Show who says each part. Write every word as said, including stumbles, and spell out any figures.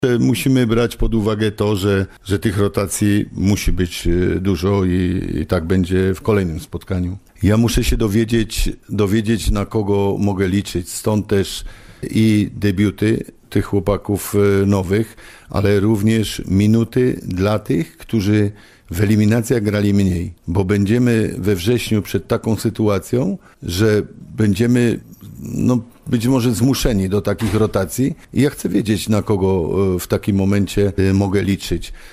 Speaker 1: Musimy brać pod uwagę to, że, że tych rotacji musi być dużo i, i tak będzie w kolejnym spotkaniu. Ja muszę się dowiedzieć, dowiedzieć, na kogo mogę liczyć, stąd też i debiuty tych chłopaków nowych, ale również minuty dla tych, którzy w eliminacjach grali mniej, bo będziemy we wrześniu przed taką sytuacją, że będziemy no, być może zmuszeni do takich rotacji i ja chcę wiedzieć, na kogo w takim momencie mogę liczyć.